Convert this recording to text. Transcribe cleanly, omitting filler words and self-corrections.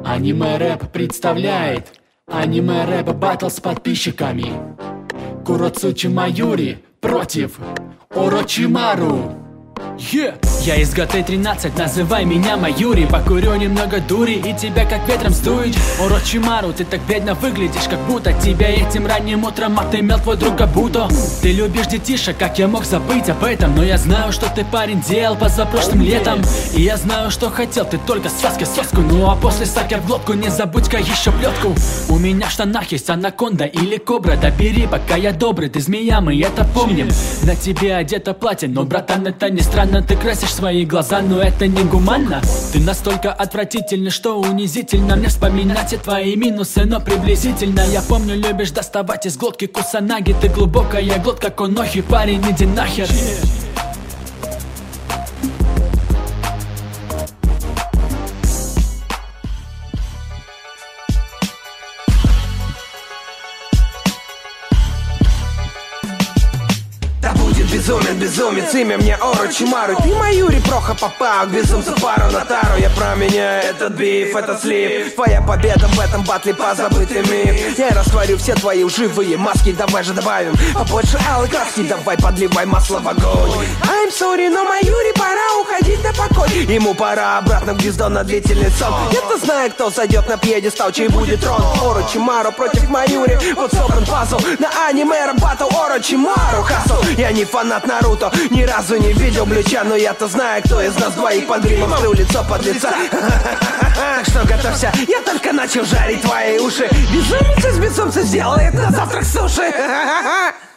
Аниме Рэп представляет Аниме Рэп баттл с подписчиками. Куроцучи Маюри против Орочимару. Я из ГТ-13, называй меня Маюри. Покурю немного дури и тебя как ветром сдует. Орочимару, ты так бедно выглядишь, как будто тебя этим ранним утром отымел твой друг Кабуто. Ты любишь детишек, как я мог забыть об этом? Но я знаю, что ты, парень, делал позапрошлым летом. И я знаю, что хотел ты только Саске соску. Ну а после саки в глотку не забудь-ка еще плетку. У меня в штанах есть анаконда или кобра. Да бери, пока я добрый, ты змея, мы это помним. На тебе одето платье, но, братан, это не странно. Ты красишь свои глаза, но это не гуманно. Ты настолько отвратительный, что унизительно мне вспоминать все твои минусы, но приблизительно. Я помню, любишь доставать из глотки кусанаги. Ты глубокая глотка конохи, парень, иди нахер. Безумен, безумец, имя мне Орочимару. Ты Маюри, проха попал к безумцу пару на тару. Я променяю этот биф, этот слив. Твоя победа в этом батле позабытый миф. Я растворю все твои лживые маски. Давай же добавим побольше алой краски. Давай подливай масло в огонь. I'm sorry, но Маюри, пора уходить на покой. Ему пора обратно в гнездо на длительный сон. Я-то знаю, кто зайдет на пьедестал, чей будет трон. Орочимару против Маюри. Вот собран пазл на аниме Рэп баттл. Орочимару хасл. Я не фанат Наруто, ни разу не видел Блича, но я-то знаю, кто из нас двоих под гримом стрю лицо под лица. Так что готовься, я только начал жарить твои уши. Безумец из безумца сделает на завтрак суши.